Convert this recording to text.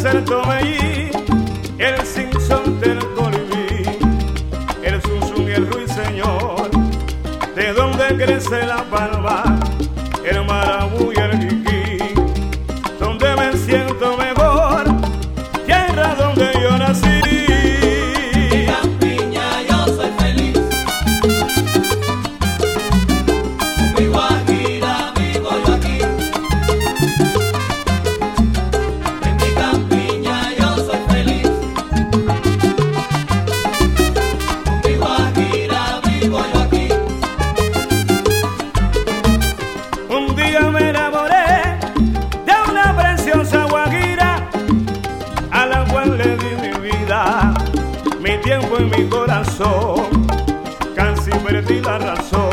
el Tomellí, el sinsonte, el colibrí, el zunzún y el ruiseñor, de donde crece la palma, el marabú y el jiquí, donde me siento mejor, tierra donde yo nací. Me enamoré de una preciosa guajira a la cual le di mi vida, mi tiempo y mi corazón, casi perdí la razón.